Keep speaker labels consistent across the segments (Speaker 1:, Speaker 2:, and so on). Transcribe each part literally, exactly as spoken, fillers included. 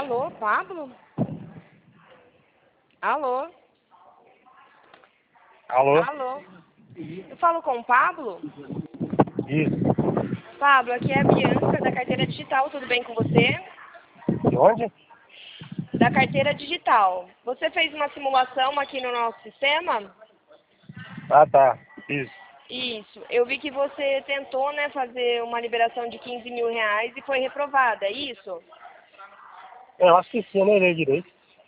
Speaker 1: Alô, Pablo? Alô?
Speaker 2: Alô?
Speaker 1: Alô? Eu falo com o Pablo?
Speaker 2: Isso.
Speaker 1: Pablo, aqui é a Bianca da carteira digital, tudo bem com você?
Speaker 2: De onde?
Speaker 1: Da carteira digital. Você fez uma simulação aqui no nosso sistema?
Speaker 2: Ah, tá. Isso.
Speaker 1: Isso. Eu vi que você tentou, né, fazer uma liberação de quinze mil reais e foi reprovada, é isso?
Speaker 2: É, eu acho que sim, eu nem olhei direito.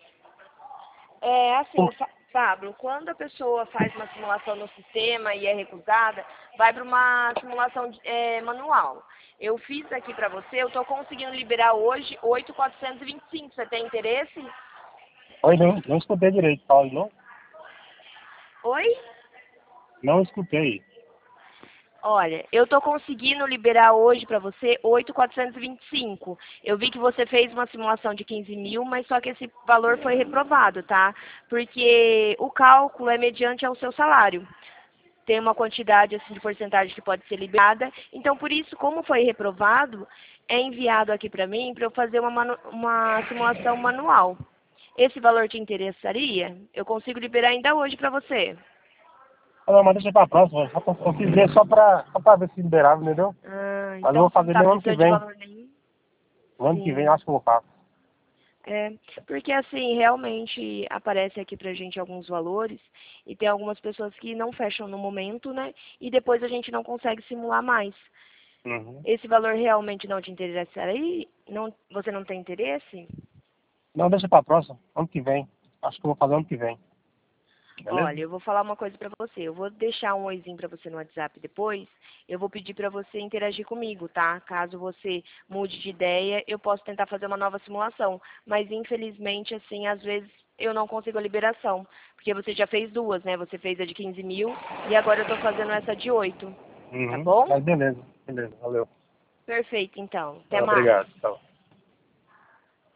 Speaker 1: É assim, Fa- Pablo, quando a pessoa faz uma simulação no sistema e é recusada, vai para uma simulação de- é, manual. Eu fiz aqui para você, eu estou conseguindo liberar hoje oito mil quatrocentos e vinte e cinco. Você tem interesse?
Speaker 2: Oi, não, não escutei direito. Fala de novo?
Speaker 1: Oi?
Speaker 2: Não escutei.
Speaker 1: Olha, eu estou conseguindo liberar hoje para você oito mil quatrocentos e vinte e cinco. Eu vi que você fez uma simulação de quinze mil, mas só que esse valor foi reprovado, tá? Porque o cálculo é mediante ao seu salário. Tem uma quantidade assim de porcentagem que pode ser liberada. Então, por isso, como foi reprovado, é enviado aqui para mim para eu fazer uma, manu- uma simulação manual. Esse valor te interessaria? Eu consigo liberar ainda hoje para você.
Speaker 2: Ah, não, mas deixa pra próxima. Só pra, eu quis ver só pra, só pra ver se liberava, entendeu?
Speaker 1: Ah,
Speaker 2: Mas eu vou
Speaker 1: então você não
Speaker 2: fazer
Speaker 1: está
Speaker 2: nem ano que
Speaker 1: precisando de
Speaker 2: vem.
Speaker 1: valor nenhum?
Speaker 2: O ano que vem eu
Speaker 1: Sim.
Speaker 2: acho que eu vou faço.
Speaker 1: É, porque assim, realmente aparece aqui pra gente alguns valores e tem algumas pessoas que não fecham no momento, né? E depois a gente não consegue simular mais.
Speaker 2: Uhum.
Speaker 1: Esse valor realmente não te interessaria? Não, você não tem interesse?
Speaker 2: Não, deixa pra próxima. Ano que vem. Acho que eu vou fazer ano que vem. Beleza?
Speaker 1: Olha, eu vou falar uma coisa pra você. Eu vou deixar um oizinho pra você no WhatsApp depois. Eu vou pedir pra você interagir comigo, tá? Caso você mude de ideia, eu posso tentar fazer uma nova simulação. Mas infelizmente, assim, às vezes eu não consigo a liberação. Porque você já fez duas, né? Você fez a de quinze mil e agora eu tô fazendo essa de oito. Tá
Speaker 2: Uhum.
Speaker 1: bom?
Speaker 2: Mas beleza. Beleza. Valeu.
Speaker 1: Perfeito, então. Até
Speaker 2: Ah,
Speaker 1: mais.
Speaker 2: obrigado. Tá bom.